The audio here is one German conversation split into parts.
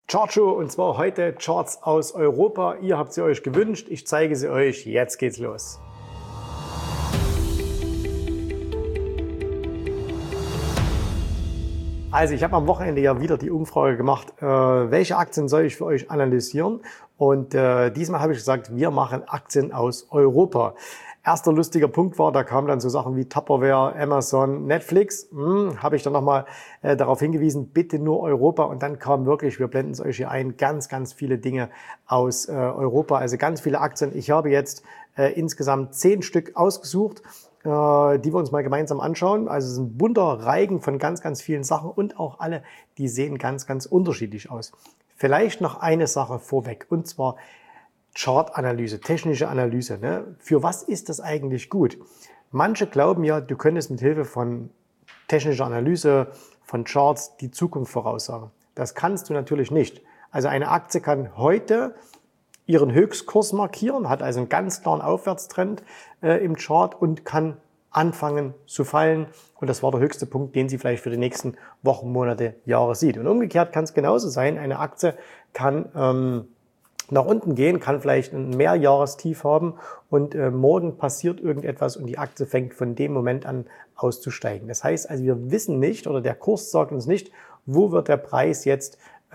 Chartshow, und zwar heute Charts aus Europa. Ihr habt sie euch gewünscht, ich zeige sie euch. Jetzt geht's los. Also ich habe am Wochenende ja wieder die Umfrage gemacht, welche Aktien soll ich für euch analysieren? Und diesmal habe ich gesagt, wir machen Aktien aus Europa. Erster lustiger Punkt war, da kamen dann so Sachen wie Tupperware, Amazon, Netflix. Habe ich dann nochmal darauf hingewiesen, bitte nur Europa. Und dann kam wirklich, wir blenden es euch hier ein, ganz viele Dinge aus Europa. Also ganz viele Aktien. Ich habe jetzt insgesamt 10 Stück ausgesucht, die wir uns mal gemeinsam anschauen. Also es ist ein bunter Reigen von ganz vielen Sachen und auch alle, die sehen ganz unterschiedlich aus. Vielleicht noch eine Sache vorweg, und zwar Chartanalyse, technische Analyse. Ne? Für was ist das eigentlich gut? Manche glauben ja, du könntest mit Hilfe von technischer Analyse, von Charts die Zukunft voraussagen. Das kannst du natürlich nicht. Also eine Aktie kann heute ihren Höchstkurs markieren, hat also einen ganz klaren Aufwärtstrend im Chart und kann anfangen zu fallen. Und das war der höchste Punkt, den sie vielleicht für die nächsten Wochen, Monate, Jahre sieht. Und umgekehrt kann es genauso sein. Eine Aktie kann nach unten gehen, kann vielleicht ein Mehrjahrestief haben und morgen passiert irgendetwas und die Aktie fängt von dem Moment an auszusteigen. Das heißt also, wir wissen nicht, oder der Kurs sagt uns nicht, wo wird der Preis jetzt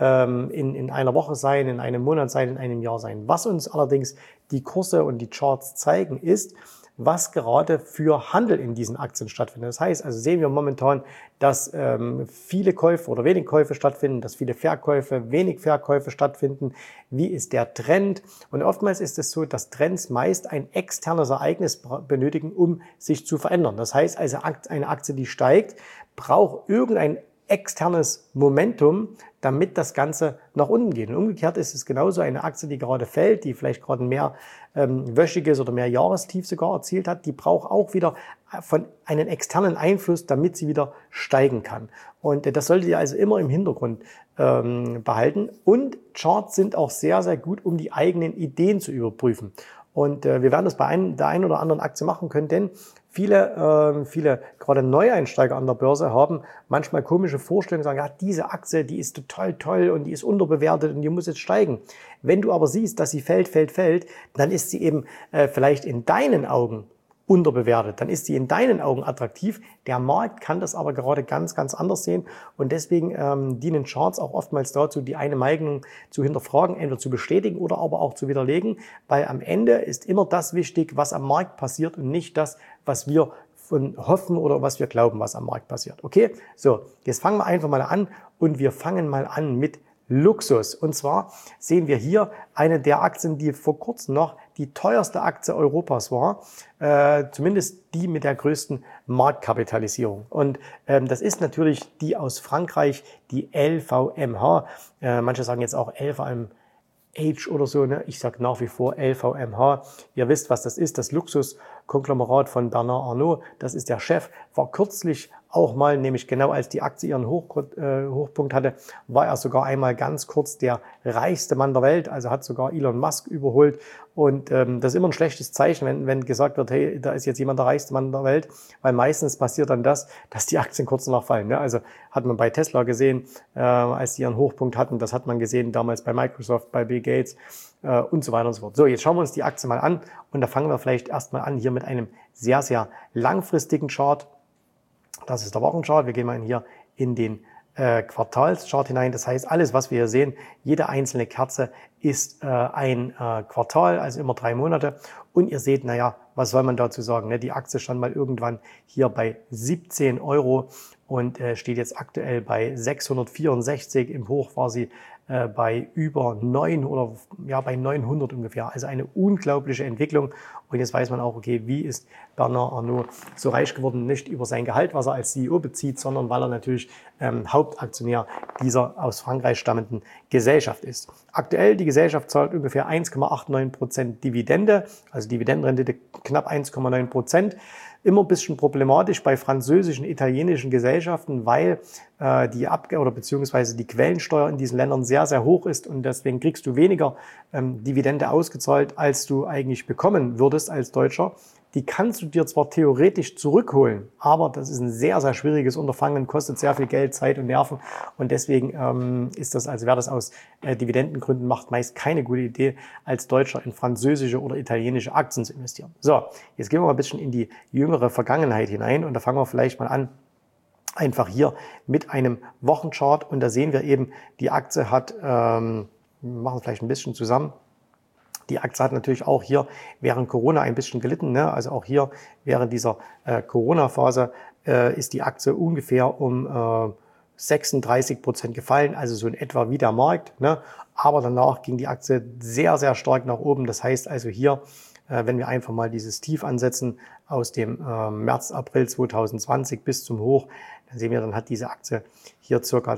in einer Woche sein, in einem Monat sein, in einem Jahr sein. Was uns allerdings die Kurse und die Charts zeigen, ist, was gerade für Handel in diesen Aktien stattfindet. Das heißt, also sehen wir momentan, dass viele Käufe oder wenig Käufe stattfinden, dass viele Verkäufe, wenig Verkäufe stattfinden. Wie ist der Trend? Und oftmals ist es so, dass Trends meist ein externes Ereignis benötigen, um sich zu verändern. Das heißt, also eine Aktie, die steigt, braucht irgendein externes Momentum, damit das Ganze nach unten geht. Und umgekehrt ist es genauso, eine Aktie, die gerade fällt, die vielleicht gerade ein mehrwöchiges oder Mehrjahrestief sogar erzielt hat, die braucht auch wieder von einem externen Einfluss, damit sie wieder steigen kann. Und das solltet ihr also immer im Hintergrund behalten. Und Charts sind auch sehr gut, um die eigenen Ideen zu überprüfen. Und wir werden das bei der einen oder anderen Aktie machen können, denn viele gerade Neueinsteiger an der Börse haben manchmal komische Vorstellungen, sagen, ja, diese Aktie, die ist total toll und die ist unterbewertet und die muss jetzt steigen. Wenn du aber siehst, dass sie fällt, dann ist sie eben vielleicht in deinen Augen unterbewertet, dann ist sie in deinen Augen attraktiv. Der Markt kann das aber gerade ganz anders sehen und deswegen dienen Charts auch oftmals dazu, die eine Meinung zu hinterfragen, entweder zu bestätigen oder aber auch zu widerlegen, weil am Ende ist immer das wichtig, was am Markt passiert und nicht das, was wir hoffen oder was wir glauben, was am Markt passiert. Okay, so, jetzt fangen wir einfach mal an und wir fangen mal an mit Luxus. Und zwar sehen wir hier eine der Aktien, die vor kurzem noch die teuerste Aktie Europas war, zumindest die mit der größten Marktkapitalisierung. Und das ist natürlich die aus Frankreich, die LVMH. Manche sagen jetzt auch LVMH oder so, ne? Ich sage nach wie vor LVMH. Ihr wisst, was das ist, das Luxuskonglomerat von Bernard Arnault. Das ist der Chef, war kürzlich auch mal, nämlich genau als die Aktie ihren Hochpunkt hatte, war er sogar einmal ganz kurz der reichste Mann der Welt, also hat sogar Elon Musk überholt. Und das ist immer ein schlechtes Zeichen, wenn gesagt wird, hey, da ist jetzt jemand der reichste Mann der Welt, weil meistens passiert dann das, dass die Aktien kurz danach fallen. Ne? Also hat man bei Tesla gesehen, als sie ihren Hochpunkt hatten, das hat man gesehen damals bei Microsoft, bei Bill Gates und so weiter und so fort. So, jetzt schauen wir uns die Aktie mal an und da fangen wir vielleicht erstmal an hier mit einem sehr langfristigen Chart. Das ist der Wochenchart. Wir gehen mal hier in den Quartalschart hinein. Das heißt, alles, was wir hier sehen, jede einzelne Kerze ist ein Quartal, also immer 3 Monate. Und ihr seht, naja, was soll man dazu sagen? Ne? Die Aktie stand mal irgendwann hier bei 17 € und steht jetzt aktuell bei 664. Im Hoch war sie bei über 9 oder ja bei 900 ungefähr. Also eine unglaubliche Entwicklung. Und jetzt weiß man auch, okay, wie ist Bernard Arnault so reich geworden? Nicht über sein Gehalt, was er als CEO bezieht, sondern weil er natürlich Hauptaktionär dieser aus Frankreich stammenden Gesellschaft ist. Aktuell, die Gesellschaft zahlt ungefähr 1,89% Dividende, also Dividendenrendite knapp 1,9%. Immer ein bisschen problematisch bei französischen, italienischen Gesellschaften, weil beziehungsweise die Quellensteuer in diesen Ländern sehr hoch ist und deswegen kriegst du weniger Dividende ausgezahlt, als du eigentlich bekommen würdest als Deutscher. die kannst du dir zwar theoretisch zurückholen, aber das ist ein sehr, sehr schwieriges Unterfangen, kostet sehr viel Geld, Zeit und Nerven und deswegen ist das, also wer das aus Dividendengründen macht, meist keine gute Idee, als Deutscher in französische oder italienische Aktien zu investieren. So, jetzt gehen wir mal ein bisschen in die jüngere Vergangenheit hinein und da fangen wir vielleicht mal an, einfach hier mit einem Wochenchart und da sehen wir eben, die Aktie hat, wir machen es vielleicht ein bisschen zusammen, die Aktie hat natürlich auch hier während Corona ein bisschen gelitten, ne? Also auch hier während dieser Corona-Phase ist die Aktie ungefähr um 36% gefallen, also so in etwa wie der Markt, ne? Aber danach ging die Aktie sehr, sehr stark nach oben. Das heißt also hier, wenn wir einfach mal dieses Tief ansetzen aus dem März, April 2020 bis zum Hoch, dann sehen wir, dann hat diese Aktie hier circa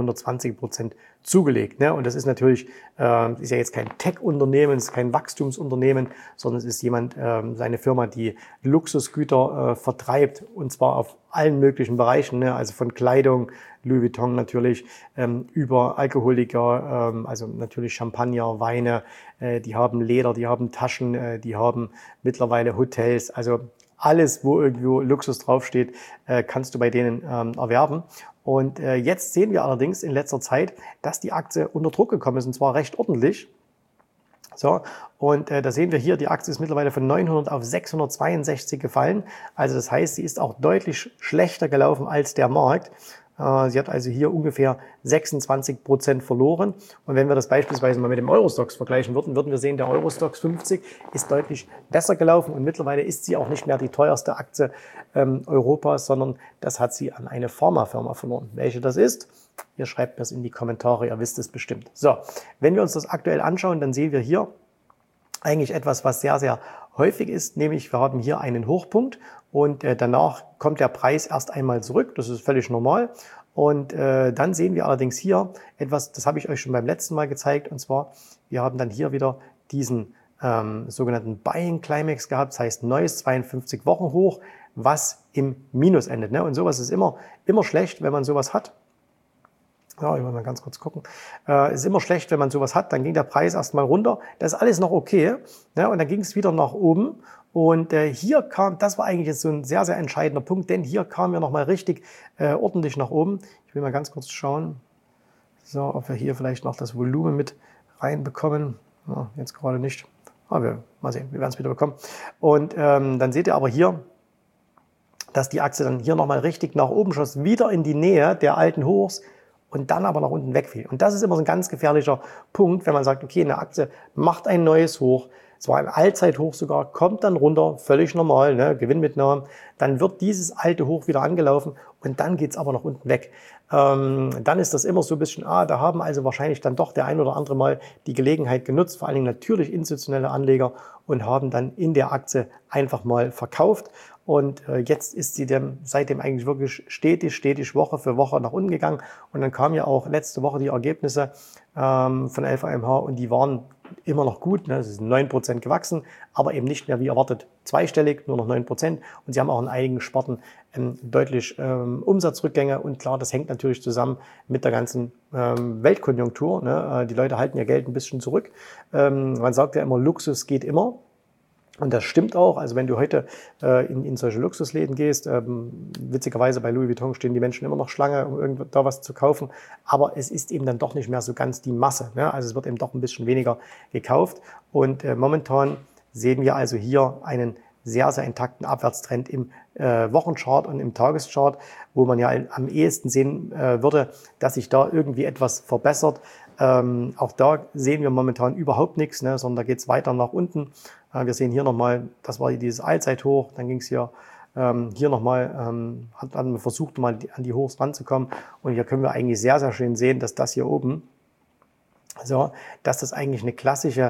220% zugelegt. Ne? Und das ist natürlich, ist ja jetzt kein Tech-Unternehmen, es ist kein Wachstumsunternehmen, sondern es ist jemand, seine Firma, die Luxusgüter vertreibt und zwar auf allen möglichen Bereichen, ne? Also von Kleidung, Louis Vuitton natürlich, über Alkoholiker, also natürlich Champagner, Weine, die haben Leder, die haben Taschen, die haben mittlerweile Hotels, also alles, wo irgendwo Luxus draufsteht, kannst du bei denen erwerben. Und jetzt sehen wir allerdings in letzter Zeit, dass die Aktie unter Druck gekommen ist, und zwar recht ordentlich. So, und da sehen wir hier, die Aktie ist mittlerweile von 900 auf 662 gefallen. Also das heißt, sie ist auch deutlich schlechter gelaufen als der Markt. Sie hat also hier ungefähr 26% verloren. Und wenn wir das beispielsweise mal mit dem Eurostoxx vergleichen würden, würden wir sehen, der Eurostoxx 50 ist deutlich besser gelaufen. Und mittlerweile ist sie auch nicht mehr die teuerste Aktie Europas, sondern das hat sie an eine Pharmafirma verloren. Welche das ist? Ihr schreibt mir es in die Kommentare, ihr wisst es bestimmt. So, wenn wir uns das aktuell anschauen, dann sehen wir hier eigentlich etwas, was sehr, sehr häufig ist, nämlich wir haben hier einen Hochpunkt und danach kommt der Preis erst einmal zurück, das ist völlig normal. Und dann sehen wir allerdings hier etwas, das habe ich euch schon beim letzten Mal gezeigt, und zwar, wir haben dann hier wieder diesen sogenannten Buying Climax gehabt, das heißt neues 52 Wochen hoch, was im Minus endet. Ne? Und sowas ist immer schlecht, wenn man sowas hat. Ja, ich will mal ganz kurz gucken. Ist immer schlecht, wenn man sowas hat, dann ging der Preis erstmal runter. Das ist alles noch okay. Ja, und dann ging es wieder nach oben. Und hier kam, das war eigentlich jetzt so ein sehr, sehr entscheidender Punkt, denn hier kamen wir nochmal richtig ordentlich nach oben. Ich will mal ganz kurz schauen, so, ob wir hier vielleicht noch das Volumen mit reinbekommen. Ja, jetzt gerade nicht. Aber mal sehen, wir werden es wieder bekommen. Und dann seht ihr aber hier, dass die Aktie dann hier nochmal richtig nach oben schoss, wieder in die Nähe der alten Hochs, und dann aber nach unten wegfiel. Und das ist immer so ein ganz gefährlicher Punkt, wenn man sagt, okay, eine Aktie macht ein neues Hoch, es war ein Allzeithoch sogar, kommt dann runter, völlig normal, ne, Gewinnmitnahme, dann wird dieses alte Hoch wieder angelaufen und dann geht's aber nach unten weg. Dann ist das immer so ein bisschen, da haben also wahrscheinlich dann doch der ein oder andere mal die Gelegenheit genutzt, vor allen Dingen natürlich institutionelle Anleger, und haben dann in der Aktie einfach mal verkauft. Und jetzt ist sie seitdem eigentlich wirklich stetig Woche für Woche nach unten gegangen. Und dann kamen ja auch letzte Woche die Ergebnisse von LVMH und die waren immer noch gut. Ne? Es ist 9% gewachsen, aber eben nicht mehr wie erwartet zweistellig, nur noch 9%. Und sie haben auch in einigen Sparten deutlich Umsatzrückgänge. Und klar, das hängt natürlich zusammen mit der ganzen Weltkonjunktur. Ne? Die Leute halten ihr Geld ein bisschen zurück. Man sagt ja immer, Luxus geht immer. Und das stimmt auch. Also wenn du heute in solche Luxusläden gehst, witzigerweise bei Louis Vuitton stehen die Menschen immer noch Schlange, um da was zu kaufen. Aber es ist eben dann doch nicht mehr so ganz die Masse. Ne? Also es wird eben doch ein bisschen weniger gekauft. Und momentan sehen wir also hier einen sehr, sehr intakten Abwärtstrend im Wochenchart und im Tageschart, wo man ja am ehesten sehen würde, dass sich da irgendwie etwas verbessert. Auch da sehen wir momentan überhaupt nichts, ne, sondern da geht es weiter nach unten. Wir sehen hier nochmal, das war dieses Allzeithoch, dann ging es hier nochmal, hat man versucht, mal an die Hochs ranzukommen. Und hier können wir eigentlich sehr, sehr schön sehen, dass das hier oben, so, dass das eigentlich eine klassische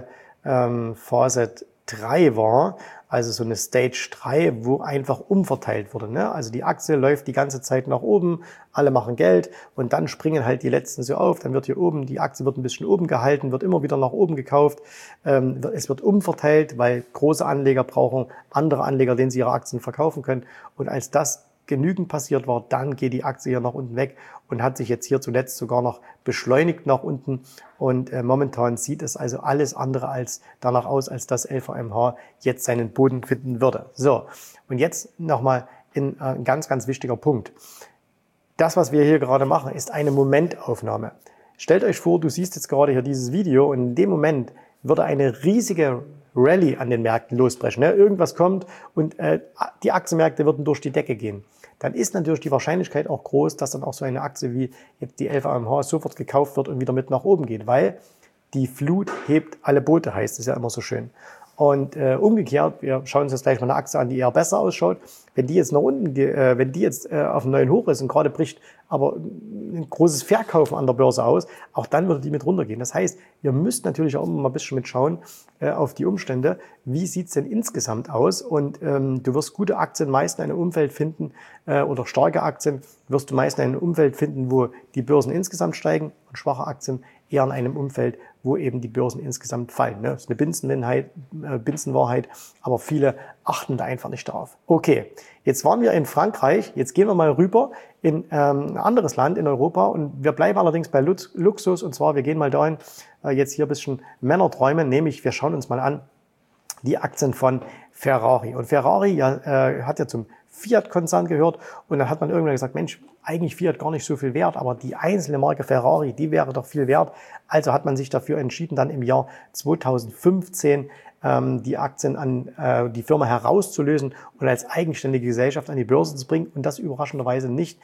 Phase 3 war, also so eine Stage 3, wo einfach umverteilt wurde. Ne? Also die Aktie läuft die ganze Zeit nach oben, alle machen Geld und dann springen halt die Letzten so auf, dann wird hier oben, die Aktie wird ein bisschen oben gehalten, wird immer wieder nach oben gekauft, es wird umverteilt, weil große Anleger brauchen andere Anleger, denen sie ihre Aktien verkaufen können, und als das genügend passiert war, dann geht die Aktie hier nach unten weg und hat sich jetzt hier zuletzt sogar noch beschleunigt nach unten. Und momentan sieht es also alles andere als danach aus, als dass LVMH jetzt seinen Boden finden würde. So, und jetzt nochmal ein ganz, ganz wichtiger Punkt. Das, was wir hier gerade machen, ist eine Momentaufnahme. Stellt euch vor, du siehst jetzt gerade hier dieses Video und in dem Moment würde eine riesige Rallye an den Märkten losbrechen. Ne? Irgendwas kommt und die Aktienmärkte würden durch die Decke gehen. Dann ist natürlich die Wahrscheinlichkeit auch groß, dass dann auch so eine Aktie wie jetzt die LVMH sofort gekauft wird und wieder mit nach oben geht, weil die Flut hebt alle Boote, heißt es ja immer so schön. Und umgekehrt, wir schauen uns jetzt gleich mal eine Aktie an, die eher besser ausschaut. Wenn die jetzt nach unten, wenn die jetzt auf einem neuen Hoch ist und gerade bricht aber ein großes Verkaufen an der Börse aus, auch dann würde die mit runtergehen. Das heißt, ihr müsst natürlich auch immer mal ein bisschen mitschauen auf die Umstände. Wie sieht's denn insgesamt aus? Und du wirst gute Aktien meist in einem Umfeld finden oder starke Aktien wirst du meist in einem Umfeld finden, wo die Börsen insgesamt steigen und schwache Aktien eher in einem Umfeld, wo eben die Börsen insgesamt fallen. Das ist eine Binsenwahrheit, aber viele achten da einfach nicht darauf. Okay, jetzt waren wir in Frankreich, jetzt gehen wir mal rüber in ein anderes Land in Europa und wir bleiben allerdings bei Luxus und zwar, wir gehen mal dahin, jetzt hier ein bisschen Männerträume, nämlich wir schauen uns mal an die Aktien von Ferrari. Und Ferrari hat ja zum Fiat-Konzern gehört und dann hat man irgendwann gesagt, Mensch, eigentlich Fiat gar nicht so viel wert, aber die einzelne Marke Ferrari, die wäre doch viel wert. Also hat man sich dafür entschieden, dann im Jahr 2015 die Aktien an die Firma herauszulösen und als eigenständige Gesellschaft an die Börse zu bringen. Und das überraschenderweise nicht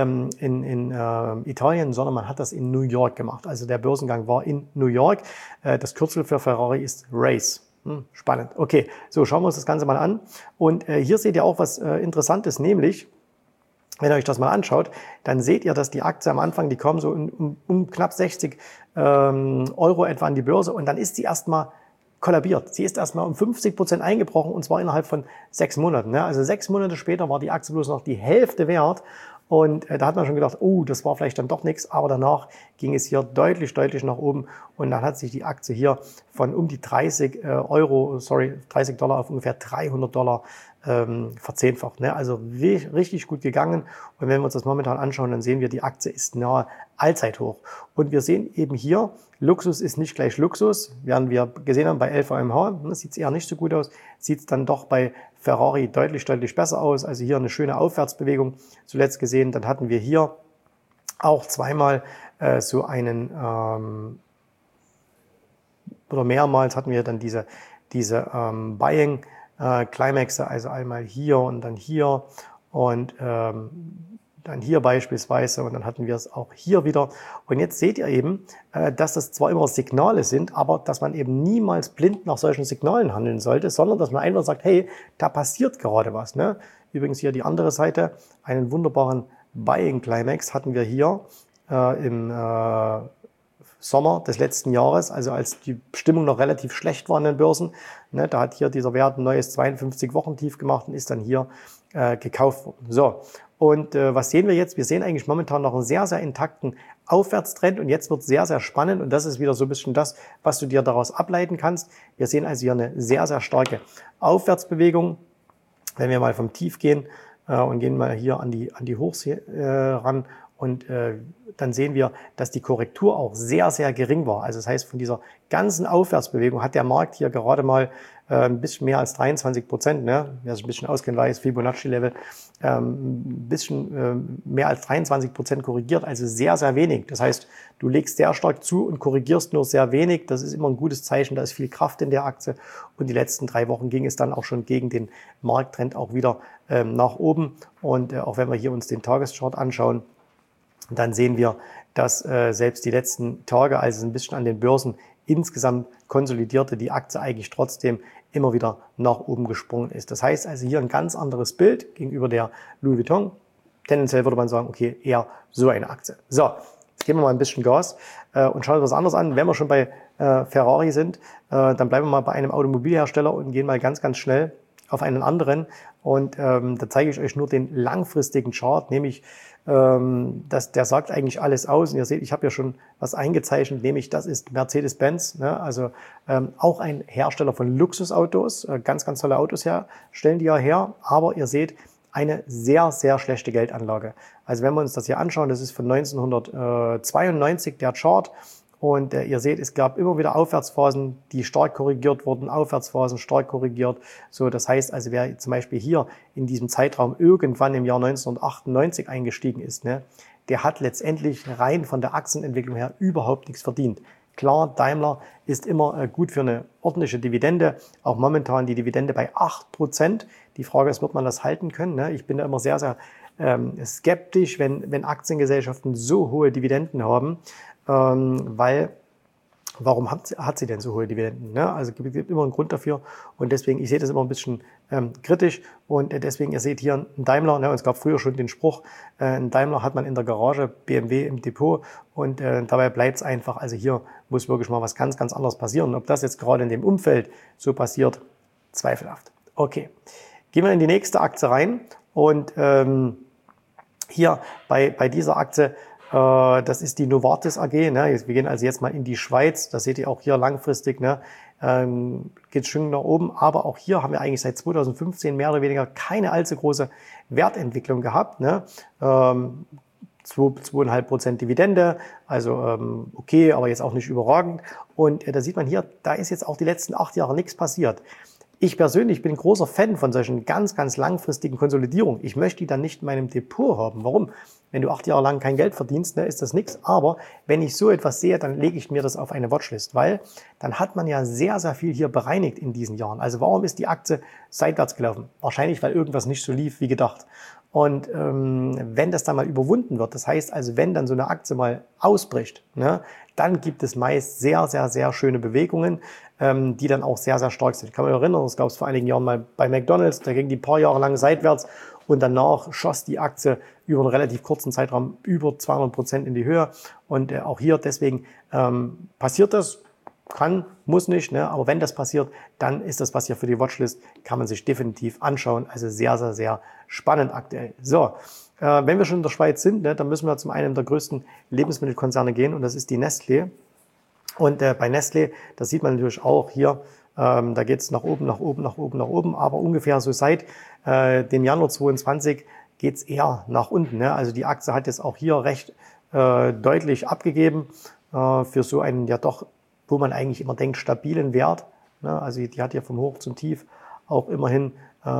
in Italien, sondern man hat das in New York gemacht. Also der Börsengang war in New York. Das Kürzel für Ferrari ist RACE. Spannend. Okay, so schauen wir uns das Ganze mal an. Und hier seht ihr auch was Interessantes, nämlich, wenn ihr euch das mal anschaut, dann seht ihr, dass die Aktie am Anfang, die kommen so um knapp 60 Euro etwa an die Börse und dann ist sie erstmal kollabiert. Sie ist erstmal um 50% eingebrochen und zwar innerhalb von 6 Monaten. Ne? Also 6 Monate später war die Aktie bloß noch die Hälfte wert. Und da hat man schon gedacht, oh, das war vielleicht dann doch nichts, aber danach ging es hier deutlich nach oben und dann hat sich die Aktie hier von um die 30 Dollar auf ungefähr $300 verzehnfacht. Ne? Also richtig gut gegangen und wenn wir uns das momentan anschauen, dann sehen wir, die Aktie ist nahe Allzeithoch. Und wir sehen eben hier, Luxus ist nicht gleich Luxus, während wir gesehen haben bei LVMH, sieht es eher nicht so gut aus, sieht es dann doch bei Ferrari deutlich besser aus. Also hier eine schöne Aufwärtsbewegung zuletzt gesehen. Dann hatten wir hier auch zweimal so einen, oder mehrmals hatten wir dann diese Buying Climaxe, also einmal hier und dann hier und dann hier beispielsweise und dann hatten wir es auch hier wieder. Und jetzt seht ihr eben, dass das zwar immer Signale sind, aber dass man eben niemals blind nach solchen Signalen handeln sollte, sondern dass man einfach sagt, hey, da passiert gerade was. Ne? Übrigens hier die andere Seite, einen wunderbaren Buying Climax hatten wir hier im Sommer des letzten Jahres, also als die Stimmung noch relativ schlecht war an den Börsen. Ne, da hat hier dieser Wert ein neues 52-Wochen-Tief gemacht und ist dann hier gekauft worden. So, und was sehen wir jetzt? Wir sehen eigentlich momentan noch einen sehr intakten Aufwärtstrend und jetzt wird sehr spannend und das ist wieder so ein bisschen das, was du dir daraus ableiten kannst. Wir sehen also hier eine sehr starke Aufwärtsbewegung. Wenn wir mal vom Tief gehen und gehen mal hier an die Hochs ran und dann sehen wir, dass die Korrektur auch sehr gering war. Also das heißt, von dieser ganzen Aufwärtsbewegung hat der Markt hier gerade mal ein bisschen mehr als 23%, ne? Wer sich ein bisschen auskennt, weiß, Fibonacci-Level, ein bisschen mehr als 23% korrigiert, also sehr wenig. Das heißt, du legst sehr stark zu und korrigierst nur sehr wenig. Das ist immer ein gutes Zeichen, da ist viel Kraft in der Aktie. Und die letzten 3 Wochen ging es dann auch schon gegen den Markttrend auch wieder nach oben. Und auch wenn wir hier uns den Tageschart anschauen, dann sehen wir, dass selbst die letzten Tage, als es ein bisschen an den Börsen insgesamt konsolidierte, die Aktie eigentlich trotzdem immer wieder nach oben gesprungen ist. Das heißt also hier ein ganz anderes Bild gegenüber der Louis Vuitton. Tendenziell würde man sagen, okay, eher so eine Aktie. So, jetzt geben wir mal ein bisschen Gas und schauen uns was anderes an. Wenn wir schon bei Ferrari sind, dann bleiben wir mal bei einem Automobilhersteller und gehen mal ganz schnell auf einen anderen. Und da zeige ich euch nur den langfristigen Chart, nämlich der sagt eigentlich alles aus. Und ihr seht, ich habe ja schon was eingezeichnet, nämlich das ist Mercedes-Benz, ne? Also auch ein Hersteller von Luxusautos, ganz tolle Autos stellen die ja her. Aber ihr seht, eine sehr, sehr schlechte Geldanlage. Also wenn wir uns das hier anschauen, das ist von 1992 der Chart. Und ihr seht, es gab immer wieder Aufwärtsphasen, die stark korrigiert wurden, Aufwärtsphasen stark korrigiert. So, das heißt also, wer zum Beispiel hier in diesem Zeitraum irgendwann im Jahr 1998 eingestiegen ist, ne, der hat letztendlich rein von der Aktienentwicklung her überhaupt nichts verdient. Klar, Daimler ist immer gut für eine ordentliche Dividende, auch momentan die Dividende bei 8%. Die Frage ist, wird man das halten können? Ne? Ich bin da immer sehr, sehr skeptisch, wenn Aktiengesellschaften so hohe Dividenden haben, weil warum hat sie denn so hohe Dividenden? Ne? Also es gibt immer einen Grund dafür und deswegen, ich sehe das immer ein bisschen kritisch und deswegen, ihr seht hier einen Daimler, ne, und es gab früher schon den Spruch, einen Daimler hat man in der Garage, BMW im Depot und dabei bleibt es einfach, also hier muss wirklich mal was ganz, ganz anderes passieren. Und ob das jetzt gerade in dem Umfeld so passiert, zweifelhaft. Okay, gehen wir in die nächste Aktie rein und hier bei dieser Aktie, das ist die Novartis AG. Ne? Wir gehen also jetzt mal in die Schweiz. Das seht ihr auch hier langfristig. Ne? Geht schön nach oben. Aber auch hier haben wir eigentlich seit 2015 mehr oder weniger keine allzu große Wertentwicklung gehabt. Ne? 2,5% Dividende. Also okay, aber jetzt auch nicht überragend. Und da sieht man hier, da ist jetzt auch die letzten 8 Jahre nichts passiert. Ich persönlich bin ein großer Fan von solchen ganz, ganz langfristigen Konsolidierungen. Ich möchte die dann nicht in meinem Depot haben. Warum? Wenn du 8 Jahre lang kein Geld verdienst, ne, ist das nichts. Aber wenn ich so etwas sehe, dann lege ich mir das auf eine Watchlist, weil dann hat man ja sehr, sehr viel hier bereinigt in diesen Jahren. Also warum ist die Aktie seitwärts gelaufen? Wahrscheinlich, weil irgendwas nicht so lief wie gedacht. Und wenn das dann mal überwunden wird, das heißt also, wenn dann so eine Aktie mal ausbricht, ne, dann gibt es meist sehr, sehr, sehr schöne Bewegungen, die dann auch sehr, sehr stark sind. Ich kann mich erinnern, das gab es vor einigen Jahren mal bei McDonald's, da ging die paar Jahre lang seitwärts und danach schoss die Aktie über einen relativ kurzen Zeitraum über 200% in die Höhe. Und auch hier deswegen passiert das, kann, muss nicht, ne? Aber wenn das passiert, dann ist das was hier für die Watchlist, kann man sich definitiv anschauen. Also sehr, sehr, sehr spannend aktuell. So, wenn wir schon in der Schweiz sind, ne, dann müssen wir zum einen der größten Lebensmittelkonzerne gehen und das ist die Nestlé. Und bei Nestlé, das sieht man natürlich auch hier, da geht es nach oben, nach oben, nach oben, nach oben, aber ungefähr so seit dem Januar 2022 geht es eher nach unten. Ne? Also die Aktie hat jetzt auch hier recht deutlich abgegeben für so einen ja doch, wo man eigentlich immer denkt, stabilen Wert. Ne? Also die hat ja vom Hoch zum Tief auch immerhin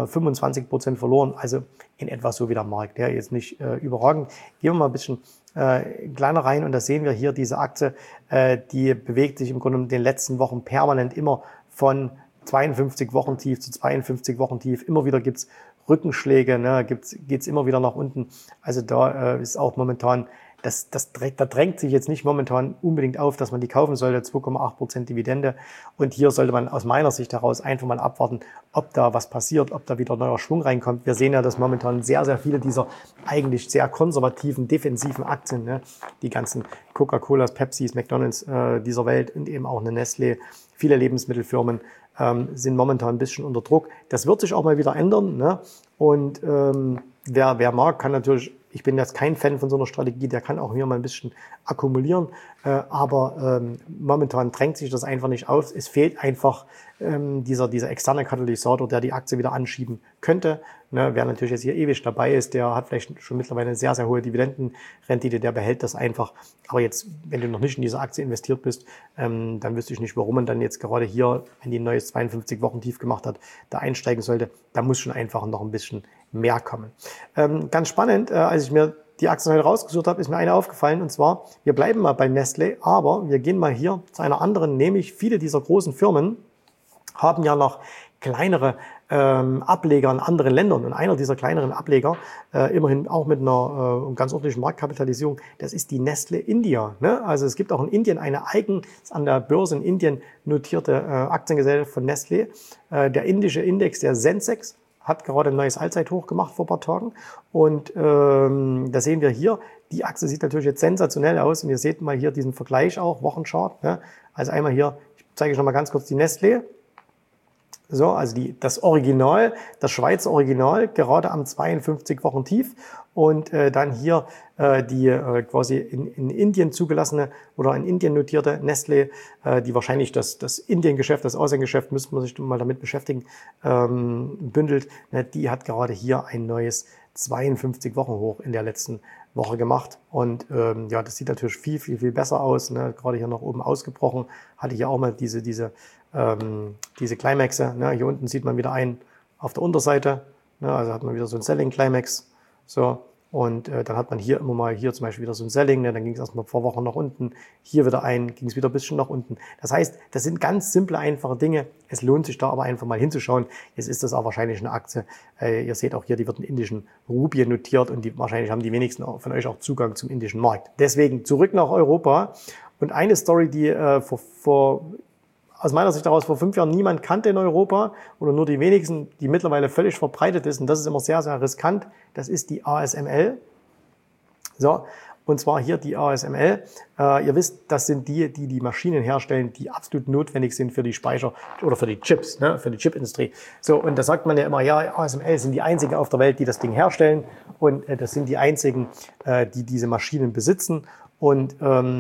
25% verloren, also in etwa so wie der Markt, der jetzt nicht überragend. Gehen wir mal ein bisschen kleiner rein und da sehen wir hier diese Aktie, die bewegt sich im Grunde in den letzten Wochen permanent immer von 52 Wochen tief zu 52 Wochen tief. Immer wieder gibt's Rückenschläge, ne? Geht's immer wieder nach unten. Also da ist auch momentan, da drängt sich jetzt nicht momentan unbedingt auf, dass man die kaufen sollte, 2,8% Dividende. Und hier sollte man aus meiner Sicht heraus einfach mal abwarten, ob da was passiert, ob da wieder neuer Schwung reinkommt. Wir sehen ja, dass momentan sehr, sehr viele dieser eigentlich sehr konservativen, defensiven Aktien, ne, die ganzen Coca-Colas, Pepsis, McDonald's dieser Welt und eben auch eine Nestlé, viele Lebensmittelfirmen sind momentan ein bisschen unter Druck. Das wird sich auch mal wieder ändern. Ne? Und wer mag, kann natürlich, ich bin jetzt kein Fan von so einer Strategie, der kann auch hier mal ein bisschen akkumulieren. Aber momentan drängt sich das einfach nicht auf. Es fehlt einfach dieser externe Katalysator, der die Aktie wieder anschieben könnte. Ne? Wer natürlich jetzt hier ewig dabei ist, der hat vielleicht schon mittlerweile eine sehr, sehr hohe Dividendenrendite, der behält das einfach. Aber jetzt, wenn du noch nicht in diese Aktie investiert bist, dann wüsste ich nicht, warum man dann jetzt gerade hier, wenn die ein neues 52 Wochen tief gemacht hat, da einsteigen sollte. Da muss schon einfach noch ein bisschen mehr kommen. Ganz spannend, als ich mir die Aktien heute rausgesucht habe, ist mir eine aufgefallen und zwar, wir bleiben mal bei Nestlé, aber wir gehen mal hier zu einer anderen, nämlich viele dieser großen Firmen haben ja noch kleinere Ableger in anderen Ländern und einer dieser kleineren Ableger, immerhin auch mit einer ganz ordentlichen Marktkapitalisierung, das ist die Nestlé India. Ne? Also es gibt auch in Indien eine eigens an der Börse in Indien notierte Aktiengesellschaft von Nestlé. Der indische Index, der Sensex, hat gerade ein neues Allzeithoch gemacht vor ein paar Tagen und da sehen wir hier, die Aktie sieht natürlich jetzt sensationell aus und ihr seht mal hier diesen Vergleich auch, Wochenchart. Ne? Also einmal hier, ich zeige euch noch mal ganz kurz die Nestlé. So, also das Original, das Schweizer Original, gerade am 52 Wochen tief. Und dann hier die quasi in Indien zugelassene oder in Indien notierte Nestlé, die wahrscheinlich das Indien-Geschäft, das Asiengeschäft, müsste man sich mal damit beschäftigen, bündelt. Ne, die hat gerade hier ein neues 52 Wochen hoch in der letzten Woche gemacht. Und ja, das sieht natürlich viel, viel, viel besser aus. Ne? Gerade hier nach oben ausgebrochen. Hatte hier auch mal diese Climaxe. Ne? Hier unten sieht man wieder einen auf der Unterseite. Ne? Also hat man wieder so ein Selling Climax. So. Und dann hat man hier immer mal, hier zum Beispiel wieder so ein Selling, ne? Dann ging es erstmal vor Wochen nach unten, hier wieder ging es wieder ein bisschen nach unten. Das heißt, das sind ganz simple, einfache Dinge. Es lohnt sich da aber einfach mal hinzuschauen. Jetzt ist das auch wahrscheinlich eine Aktie. Ihr seht auch hier, die wird in indischen Rupien notiert und wahrscheinlich haben die wenigsten von euch auch Zugang zum indischen Markt. Deswegen zurück nach Europa. Und eine Story, die aus meiner Sicht daraus vor 5 Jahren niemand kannte in Europa oder nur die wenigsten, die mittlerweile völlig verbreitet ist. Und das ist immer sehr, sehr riskant. Das ist die ASML. So, und zwar hier die ASML. Ihr wisst, das sind die Maschinen herstellen, die absolut notwendig sind für die Speicher oder für die Chips, ne, für die Chipindustrie. So, und da sagt man ja immer, ja, ASML sind die einzigen auf der Welt, die das Ding herstellen. Und das sind die einzigen, die diese Maschinen besitzen. Und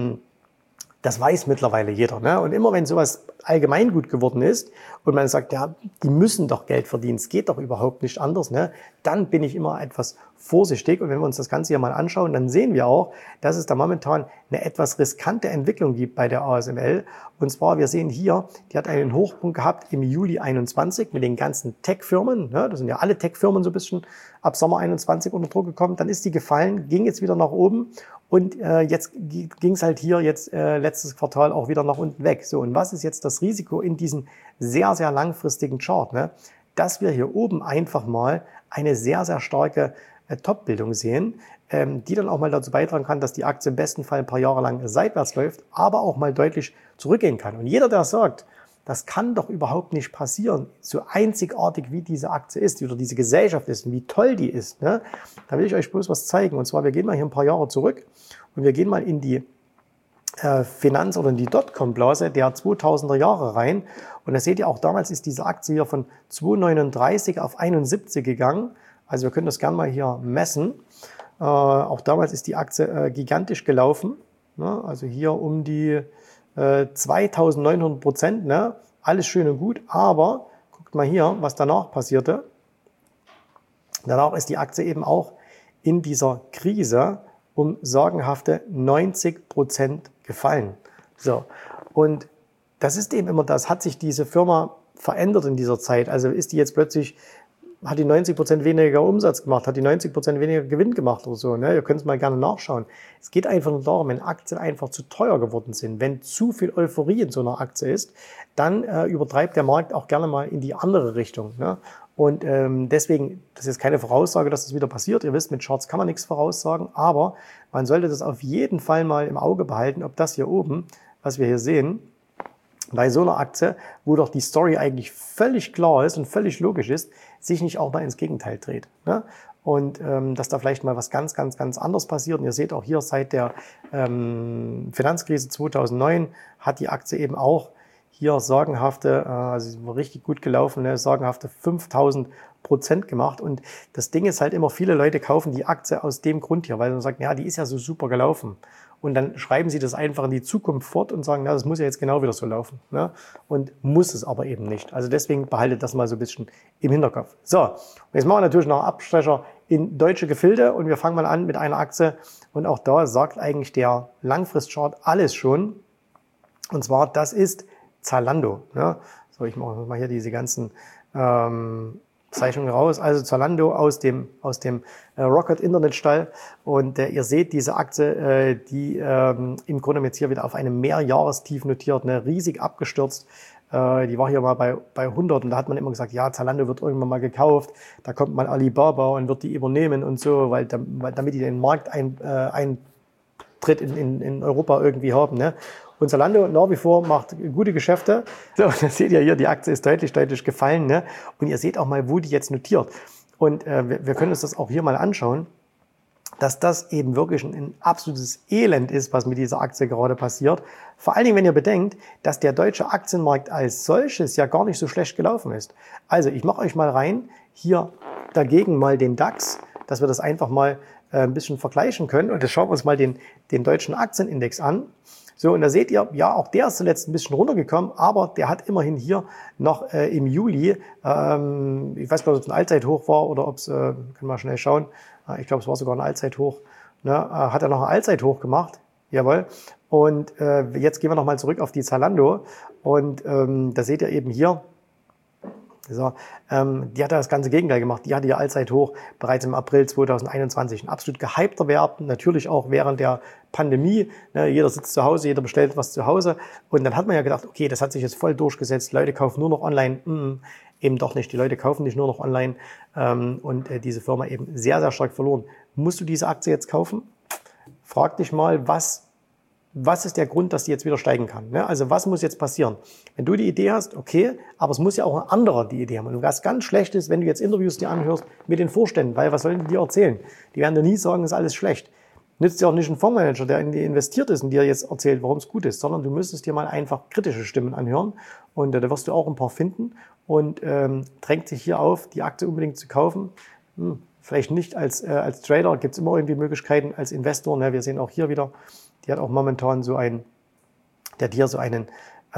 das weiß mittlerweile jeder. Ne? Und immer wenn sowas allgemeingut geworden ist und man sagt, ja, die müssen doch Geld verdienen, es geht doch überhaupt nicht anders, ne? Dann bin ich immer etwas vorsichtig. Und wenn wir uns das Ganze hier mal anschauen, dann sehen wir auch, dass es da momentan eine etwas riskante Entwicklung gibt bei der ASML. Und zwar, wir sehen hier, die hat einen Hochpunkt gehabt im Juli 21 mit den ganzen Tech-Firmen. Ne? Das sind ja alle Tech-Firmen so ein bisschen ab Sommer 21 unter Druck gekommen. Dann ist die gefallen, ging jetzt wieder nach oben. Und jetzt ging es halt hier jetzt letztes Quartal auch wieder nach unten weg. So, und was ist jetzt das Risiko in diesem sehr, sehr langfristigen Chart? Ne? Dass wir hier oben einfach mal eine sehr, sehr starke Top-Bildung sehen, die dann auch mal dazu beitragen kann, dass die Aktie im besten Fall ein paar Jahre lang seitwärts läuft, aber auch mal deutlich zurückgehen kann. Und jeder, der sagt, das kann doch überhaupt nicht passieren, so einzigartig wie diese Aktie ist, oder diese Gesellschaft ist und wie toll die ist, ne? Da will ich euch bloß was zeigen. Und zwar, wir gehen mal hier ein paar Jahre zurück und wir gehen mal in die Finanz- oder in die Dotcom-Blase der 2000er Jahre rein. Und da seht ihr auch, damals ist diese Aktie hier von 2,39 auf 71 gegangen. Also wir können das gerne mal hier messen. Auch damals ist die Aktie gigantisch gelaufen. Ne? Also hier um die 2900%, ne? Alles schön und gut, aber guckt mal hier, was danach passierte. Danach ist die Aktie eben auch in dieser Krise um sagenhafte 90% gefallen. So, und das ist eben immer das, hat sich diese Firma verändert in dieser Zeit. Also ist die jetzt plötzlich, hat die 90% weniger Umsatz gemacht, hat die 90% weniger Gewinn gemacht oder so. Ne? Ihr könnt es mal gerne nachschauen. Es geht einfach nur darum, wenn Aktien einfach zu teuer geworden sind, wenn zu viel Euphorie in so einer Aktie ist, dann übertreibt der Markt auch gerne mal in die andere Richtung. Ne? Und deswegen, das ist keine Voraussage, dass das wieder passiert. Ihr wisst, mit Charts kann man nichts voraussagen, aber man sollte das auf jeden Fall mal im Auge behalten, ob das hier oben, was wir hier sehen, bei so einer Aktie, wo doch die Story eigentlich völlig klar ist und völlig logisch ist, sich nicht auch mal ins Gegenteil dreht. Ne? Und dass da vielleicht mal was ganz, ganz, ganz anderes passiert. Und ihr seht auch hier, seit der Finanzkrise 2009 hat die Aktie eben auch hier sagenhafte, also war richtig gut gelaufen, ne, sagenhafte 5000% gemacht. Und das Ding ist halt immer, viele Leute kaufen die Aktie aus dem Grund hier, weil man sagt, ja, die ist ja so super gelaufen. Und dann schreiben sie das einfach in die Zukunft fort und sagen, na, das muss ja jetzt genau wieder so laufen. Ne? Und muss es aber eben nicht. Also deswegen behaltet das mal so ein bisschen im Hinterkopf. So, und jetzt machen wir natürlich noch einen Abstecher in deutsche Gefilde und wir fangen mal an mit einer Aktie. Und auch da sagt eigentlich der Langfristchart alles schon. Und zwar, das ist Zalando. Ne? So, ich mache mal hier diese ganzen Zeichnungen raus. Also Zalando aus dem Rocket Internetstall. Und ihr seht diese Aktie, die im Grunde jetzt hier wieder auf einem Mehrjahrestief notiert, ne, riesig abgestürzt. Die war hier mal bei 100 und da hat man immer gesagt, ja, Zalando wird irgendwann mal gekauft, da kommt mal Alibaba und wird die übernehmen und so, weil damit die den Markt Eintritt in Europa irgendwie haben. Ne? Und Zalando nach wie vor macht gute Geschäfte. So, das seht ihr hier, die Aktie ist deutlich, deutlich gefallen. Ne? Und ihr seht auch mal, wo die jetzt notiert. Und wir können uns das auch hier mal anschauen. dass das eben wirklich ein absolutes Elend ist, was mit dieser Aktie gerade passiert. Vor allen Dingen, wenn ihr bedenkt, dass der deutsche Aktienmarkt als solches ja gar nicht so schlecht gelaufen ist. Also ich mache euch mal rein, hier dagegen mal den DAX, dass wir das einfach mal ein bisschen vergleichen können. Und jetzt schauen wir uns mal den deutschen Aktienindex an. So, und da seht ihr, ja, auch der ist zuletzt ein bisschen runtergekommen, aber der hat immerhin hier noch im Juli, ich weiß gar nicht, ob es ein Allzeithoch war oder ob es, können wir mal schnell schauen, ich glaube, es war sogar ein Allzeithoch, ne, hat er noch ein Allzeithoch gemacht, jawohl. Und jetzt gehen wir nochmal zurück auf die Zalando und da seht ihr eben hier, so, die hat das ganze Gegenteil gemacht. Die hatte ihr Allzeithoch bereits im April 2021. Ein absolut gehypter Wert, natürlich auch während der Pandemie. Ne, jeder sitzt zu Hause, jeder bestellt was zu Hause. Und dann hat man ja gedacht, okay, das hat sich jetzt voll durchgesetzt. Leute kaufen nur noch online. Eben doch nicht. Die Leute kaufen nicht nur noch online. Und diese Firma eben sehr, sehr stark verloren. Musst du diese Aktie jetzt kaufen? Frag dich mal, was ist der Grund, dass die jetzt wieder steigen kann? Ne? Also was muss jetzt passieren? Wenn du die Idee hast, okay, aber es muss ja auch ein anderer die Idee haben. Und was ganz schlecht ist, wenn du jetzt Interviews dir anhörst mit den Vorständen, weil was sollen die dir erzählen? Die werden dir nie sagen, es ist alles schlecht. Nützt dir auch nicht ein Fondsmanager, der in die investiert ist und dir jetzt erzählt, warum es gut ist, sondern du müsstest dir mal einfach kritische Stimmen anhören und da wirst du auch ein paar finden und drängt sich hier auf, die Aktie unbedingt zu kaufen. Vielleicht nicht als Trader, gibt es immer irgendwie Möglichkeiten als Investor. Ne? Wir sehen auch hier wieder, die hat auch momentan der hat hier so einen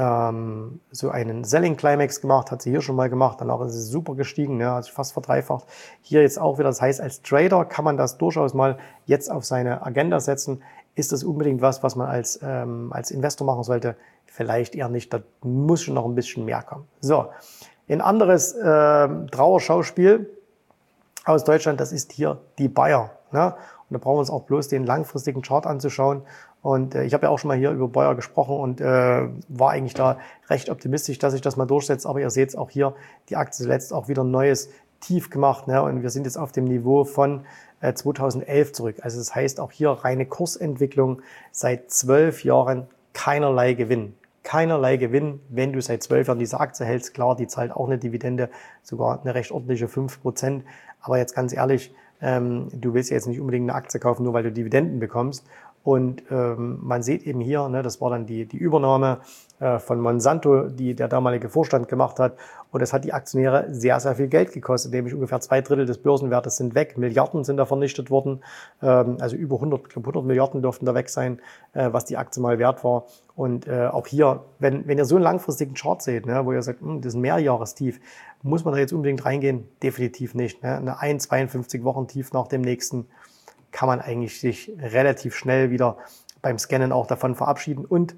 Selling Climax gemacht, hat sie hier schon mal gemacht, danach ist sie super gestiegen, ne, also fast verdreifacht. Hier jetzt auch wieder, das heißt, als Trader kann man das durchaus mal jetzt auf seine Agenda setzen. Ist das unbedingt was man als Investor machen sollte? Vielleicht eher nicht, da muss schon noch ein bisschen mehr kommen. So, ein anderes Trauerschauspiel aus Deutschland, das ist hier die Bayer. Ne? Und da brauchen wir uns auch bloß den langfristigen Chart anzuschauen. Und ich habe ja auch schon mal hier über Bayer gesprochen und war eigentlich da recht optimistisch, dass sich das mal durchsetzt. Aber ihr seht auch hier, die Aktie zuletzt auch wieder ein neues Tief gemacht. Ne? Und wir sind jetzt auf dem Niveau von 2011 zurück. Also das heißt auch hier reine Kursentwicklung, seit 12 Jahren keinerlei Gewinn. Keinerlei Gewinn, wenn du seit 12 Jahren diese Aktie hältst. Klar, die zahlt auch eine Dividende, sogar eine recht ordentliche 5%. Aber jetzt ganz ehrlich, du willst ja jetzt nicht unbedingt eine Aktie kaufen, nur weil du Dividenden bekommst. Und man sieht eben hier, ne, das war dann die Übernahme von Monsanto, die der damalige Vorstand gemacht hat. Und das hat die Aktionäre sehr, sehr viel Geld gekostet, nämlich ungefähr 2/3 des Börsenwertes sind weg. Milliarden sind da vernichtet worden. Also über 100 Milliarden dürften da weg sein, was die Aktie mal wert war. Und auch hier, wenn ihr so einen langfristigen Chart seht, ne, wo ihr sagt, das ist ein Mehrjahrestief, muss man da jetzt unbedingt reingehen? Definitiv nicht. Ne? Eine 52 Wochen Tief nach dem nächsten kann man eigentlich sich relativ schnell wieder beim Scannen auch davon verabschieden. Und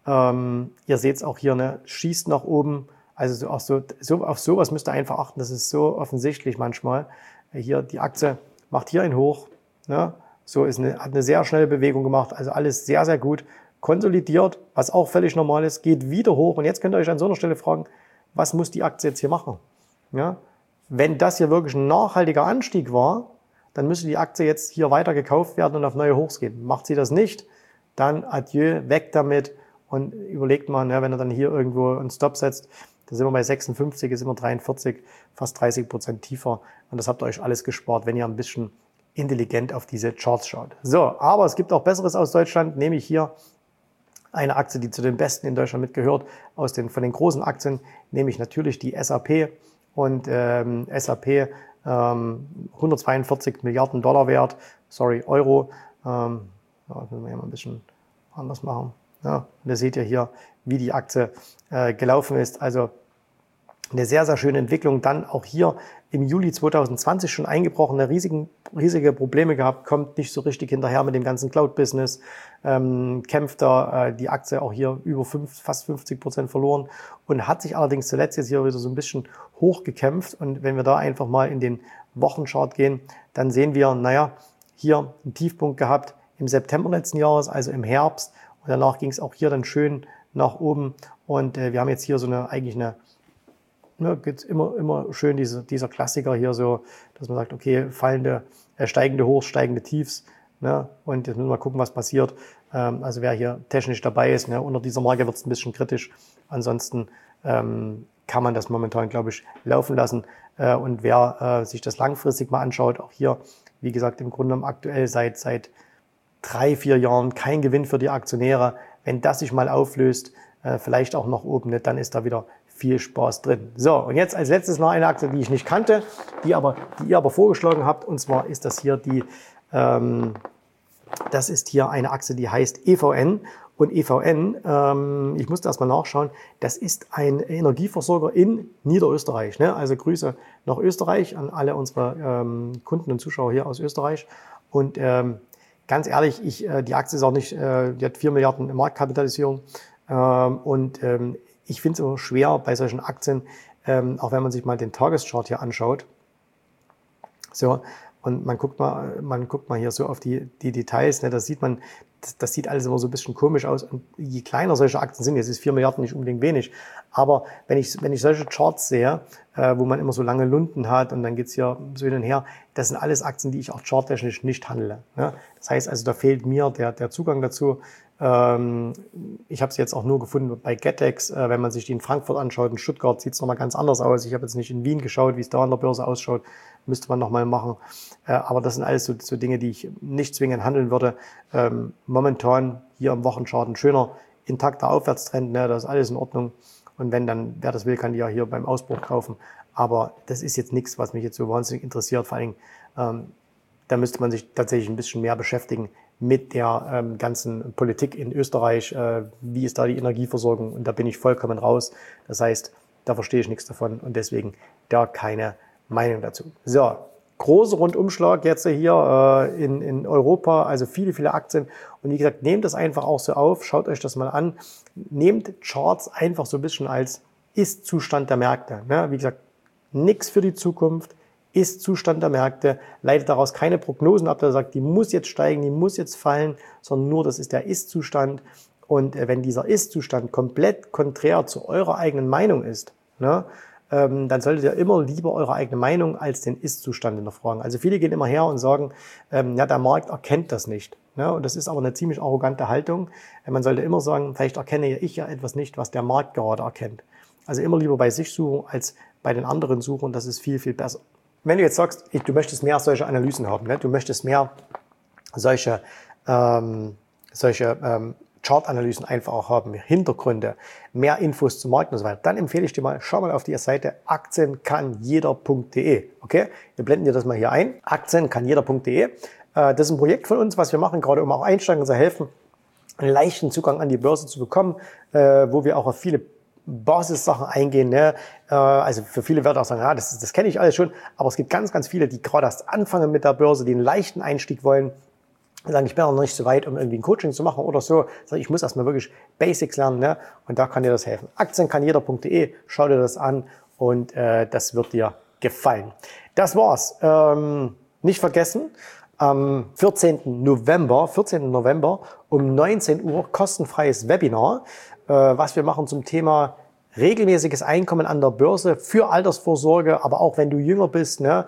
ihr seht es auch hier, ne, schießt nach oben. Also auf sowas müsst ihr einfach achten. Das ist so offensichtlich manchmal. Hier die Aktie macht hier ein Hoch. Ne? Hat eine sehr schnelle Bewegung gemacht. Also alles sehr, sehr gut. Konsolidiert, was auch völlig normal ist, geht wieder hoch. Und jetzt könnt ihr euch an so einer Stelle fragen, was muss die Aktie jetzt hier machen? Ja? Wenn das hier wirklich ein nachhaltiger Anstieg war, dann müsste die Aktie jetzt hier weiter gekauft werden und auf neue Hochs gehen. Macht sie das nicht, dann adieu, weg damit und überlegt mal, ne, wenn er dann hier irgendwo einen Stop setzt, da sind wir bei 56, ist immer 43, fast 30% tiefer und das habt ihr euch alles gespart, wenn ihr ein bisschen intelligent auf diese Charts schaut. So, aber es gibt auch Besseres aus Deutschland, nämlich hier eine Aktie, die zu den besten in Deutschland mitgehört, von den großen Aktien, nämlich natürlich die SAP und SAP 142 Milliarden Dollar wert, Euro. Das müssen wir hier mal ein bisschen anders machen. Ja, und da seht ihr hier, wie die Aktie gelaufen ist. Also eine sehr, sehr schöne Entwicklung. Dann auch hier im Juli 2020 schon eingebrochene, riesige Probleme gehabt, kommt nicht so richtig hinterher mit dem ganzen Cloud-Business, kämpft da die Aktie auch hier über fast 50% verloren und hat sich allerdings zuletzt jetzt hier wieder so ein bisschen hochgekämpft. Und wenn wir da einfach mal in den Wochenchart gehen, dann sehen wir, naja, hier einen Tiefpunkt gehabt im September letzten Jahres, also im Herbst. Und danach ging es auch hier dann schön nach oben. Und wir haben jetzt hier so geht's immer schön dieser Klassiker hier so, dass man sagt, okay, steigende Hochs, steigende Tiefs, ne? Und jetzt müssen wir mal gucken, was passiert. Also wer hier technisch dabei ist, ne? Unter dieser Marke wird es ein bisschen kritisch. Ansonsten kann man das momentan, glaube ich, laufen lassen. Und wer sich das langfristig mal anschaut, auch hier Wie gesagt, im Grunde genommen aktuell seit 3-4 Jahren kein Gewinn für die Aktionäre. Wenn das sich mal auflöst, vielleicht auch noch oben, ne, dann ist da wieder viel Spaß drin. So, und jetzt als letztes noch eine Aktie, die ich nicht kannte, die ihr aber vorgeschlagen habt. Und zwar ist das hier das ist hier eine Aktie, die heißt EVN. Und EVN, ich musste erstmal nachschauen, das ist ein Energieversorger in Niederösterreich. Ne? Also Grüße nach Österreich an alle unsere Kunden und Zuschauer hier aus Österreich. Und ganz ehrlich, die Aktie ist auch nicht, die hat 4 Milliarden Marktkapitalisierung. Ich finde es immer schwer bei solchen Aktien, auch wenn man sich mal den Tageschart hier anschaut. So, und man guckt mal hier so auf die Details, ne, das sieht man, das sieht alles immer so ein bisschen komisch aus. Und je kleiner solche Aktien sind, jetzt ist 4 Milliarden nicht unbedingt wenig, aber wenn ich solche Charts sehe, wo man immer so lange Lunden hat und dann geht's hier so hin und her, das sind alles Aktien, die ich auch charttechnisch nicht handle. Ne? Das heißt also, da fehlt mir der Zugang dazu. Ich habe es jetzt auch nur gefunden bei Getex, wenn man sich die in Frankfurt anschaut. In Stuttgart sieht es nochmal ganz anders aus. Ich habe jetzt nicht in Wien geschaut, wie es da an der Börse ausschaut. Müsste man nochmal machen. Aber das sind alles so Dinge, die ich nicht zwingend handeln würde. Momentan hier im Wochenchart ein schöner, intakter Aufwärtstrend. Ne? Da ist alles in Ordnung. Und wenn dann, wer das will, kann die ja hier beim Ausbruch kaufen. Aber das ist jetzt nichts, was mich jetzt so wahnsinnig interessiert. Vor allem, da müsste man sich tatsächlich ein bisschen mehr beschäftigen mit der ganzen Politik in Österreich. Wie ist da die Energieversorgung? Und da bin ich vollkommen raus. Das heißt, da verstehe ich nichts davon und deswegen da keine Meinung dazu. So, großer Rundumschlag jetzt hier in Europa, also viele Aktien. Und wie gesagt, nehmt das einfach auch so auf, schaut euch das mal an. Nehmt Charts einfach so ein bisschen als Ist-Zustand der Märkte. Ne? Wie gesagt, nichts für die Zukunft. Ist-Zustand der Märkte, leitet daraus keine Prognosen ab, der sagt, die muss jetzt steigen, die muss jetzt fallen, sondern nur, das ist der Ist-Zustand. Und wenn dieser Ist-Zustand komplett konträr zu eurer eigenen Meinung ist, ne, dann solltet ihr immer lieber eure eigene Meinung als den Ist-Zustand hinterfragen. Also viele gehen immer her und sagen, ja, der Markt erkennt das nicht. Ne? Und das ist aber eine ziemlich arrogante Haltung. Man sollte immer sagen, vielleicht erkenne ich ja etwas nicht, was der Markt gerade erkennt. Also immer lieber bei sich suchen, als bei den anderen suchen. Das ist viel besser. Wenn du jetzt sagst, du möchtest mehr solche Analysen haben, ne? Du möchtest mehr solche Chart-Analysen einfach auch haben, Hintergründe, mehr Infos zum Markt und so weiter, dann empfehle ich dir mal, schau mal auf die Seite aktienkannjeder.de. Okay? Wir blenden dir das mal hier ein. Aktienkannjeder.de. Das ist ein Projekt von uns, was wir machen, gerade um auch Einsteigern zu helfen, einen leichten Zugang an die Börse zu bekommen, wo wir auch auf viele Basissachen eingehen. Ne? Also für viele werden auch sagen, ja, das kenne ich alles schon, aber es gibt ganz viele, die gerade erst anfangen mit der Börse, die einen leichten Einstieg wollen, sagen, ich bin noch nicht so weit, um irgendwie ein Coaching zu machen oder so. Also ich muss erstmal wirklich Basics lernen, ne? Und da kann dir das helfen. Aktienkannjeder.de, schau dir das an und das wird dir gefallen. Das war's. Nicht vergessen, am 14. November um 19 Uhr kostenfreies Webinar, was wir machen zum Thema regelmäßiges Einkommen an der Börse für Altersvorsorge, aber auch wenn du jünger bist. Ne?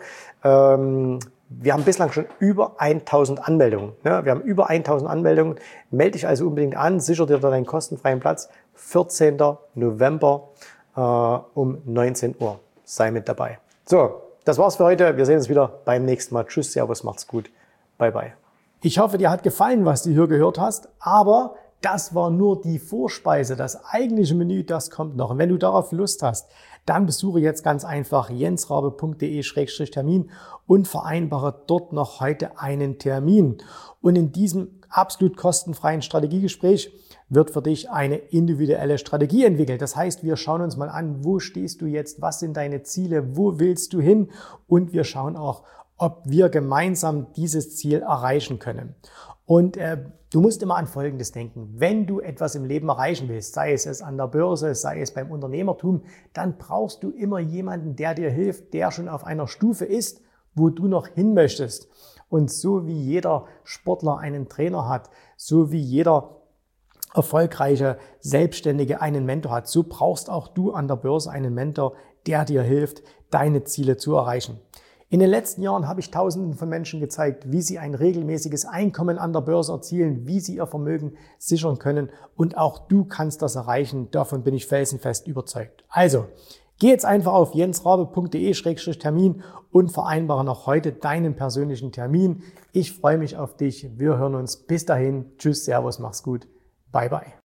Wir haben bislang schon über 1000 Anmeldungen. Ne? Wir haben über 1000 Anmeldungen. Melde dich also unbedingt an, sicher dir da deinen kostenfreien Platz. 14. November um 19 Uhr. Sei mit dabei. So, das war's für heute. Wir sehen uns wieder beim nächsten Mal. Tschüss, Servus, macht's gut. Bye, bye. Ich hoffe, dir hat gefallen, was du hier gehört hast, aber das war nur die Vorspeise. Das eigentliche Menü, das kommt noch. Und wenn du darauf Lust hast, dann besuche jetzt ganz einfach jensrabe.de/Termin und vereinbare dort noch heute einen Termin. Und in diesem absolut kostenfreien Strategiegespräch wird für dich eine individuelle Strategie entwickelt. Das heißt, wir schauen uns mal an, wo stehst du jetzt, was sind deine Ziele, wo willst du hin? Und wir schauen auch, ob wir gemeinsam dieses Ziel erreichen können. Und du musst immer an Folgendes denken. Wenn du etwas im Leben erreichen willst, sei es an der Börse, sei es beim Unternehmertum, dann brauchst du immer jemanden, der dir hilft, der schon auf einer Stufe ist, wo du noch hin möchtest. Und so wie jeder Sportler einen Trainer hat, so wie jeder erfolgreiche Selbstständige einen Mentor hat, so brauchst auch du an der Börse einen Mentor, der dir hilft, deine Ziele zu erreichen. In den letzten Jahren habe ich Tausenden von Menschen gezeigt, wie sie ein regelmäßiges Einkommen an der Börse erzielen, wie sie ihr Vermögen sichern können. Und auch du kannst das erreichen. Davon bin ich felsenfest überzeugt. Also, Geh jetzt einfach auf jensrabe.de/termin und vereinbare noch heute deinen persönlichen Termin. Ich freue mich auf dich. Wir hören uns. Bis dahin. Tschüss, Servus, mach's gut. Bye, bye.